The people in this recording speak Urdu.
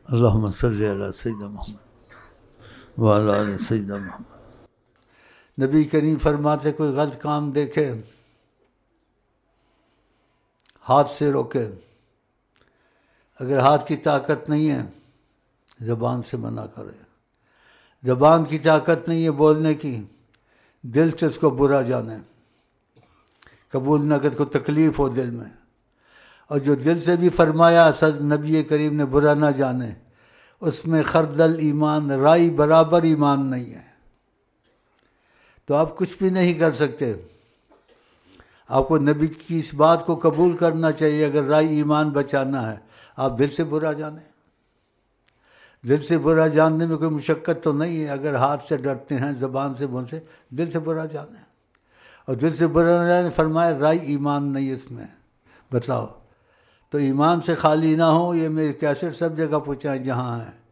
اللہم صلی علی سیدنا محمد وعلی آل سیدنا محمد۔ نبی کریم فرماتے کوئی غلط کام دیکھے ہاتھ سے روکے، اگر ہاتھ کی طاقت نہیں ہے زبان سے منع کرے، زبان کی طاقت نہیں ہے بولنے کی، دل سے اس کو برا جانے، قبول نہ کر، کو تکلیف ہو دل میں، اور جو دل سے بھی فرمایا صد نبی کریم نے برا نہ جانے، اس میں خردل ایمان، رائی برابر ایمان نہیں ہے، تو آپ کچھ بھی نہیں کر سکتے۔ آپ کو نبی کی اس بات کو قبول کرنا چاہیے، اگر رائی ایمان بچانا ہے آپ دل سے برا جانیں۔ دل سے برا جاننے میں کوئی مشقت تو نہیں ہے، اگر ہاتھ سے ڈرتے ہیں، زبان سے بول سے، دل سے برا جانیں، اور دل سے برا نہ جانے فرمایا رائی ایمان نہیں اس میں۔ بتاؤ، تو ایمان سے خالی نہ ہو، یہ میری کیسٹ سب جگہ پہنچائیں جہاں ہیں۔